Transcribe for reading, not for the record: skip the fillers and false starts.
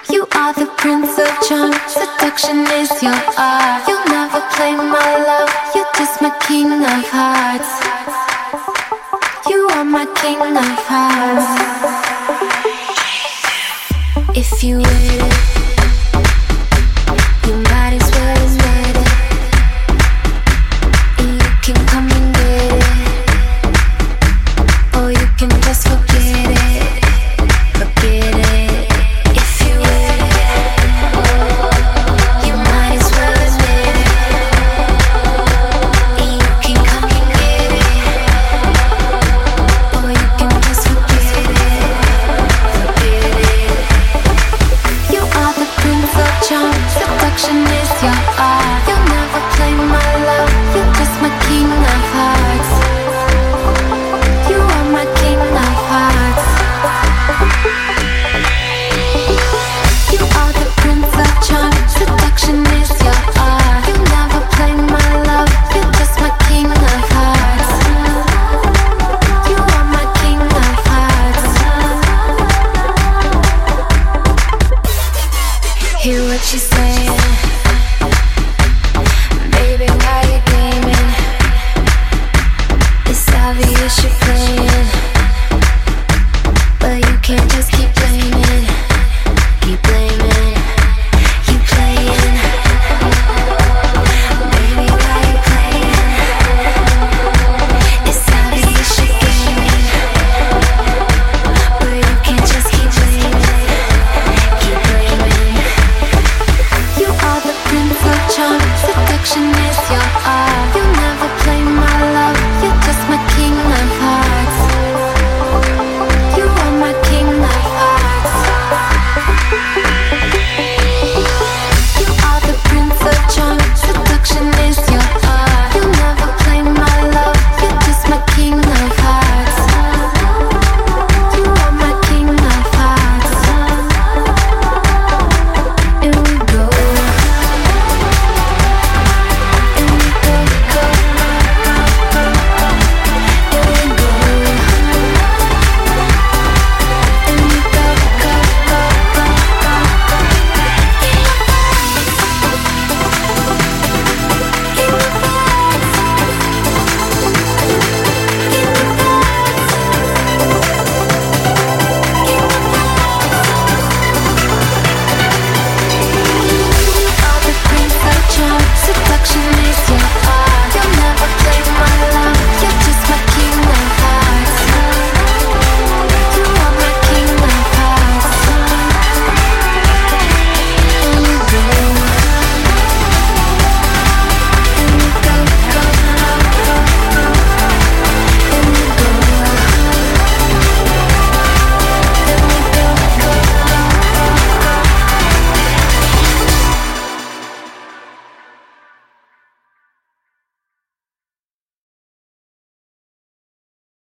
You are the prince of charm, seduction is your art. You'll never play my love, you're just my king of hearts. You are my king of hearts. If you waited, you might as well admit it. And you can come and get it, or you can just forget it. Forget it. If you waited, you might as well admit it. And you can come and get it, or you can just forget it. Forget it. You are the prince of charm, seduction is your art. You'll never play my love, you're just my king of hearts. You are my king of hearts. You are the prince of charm, seduction is your art. You'll never play my love, you're just my king of hearts. You are my king of hearts. Hear what you say.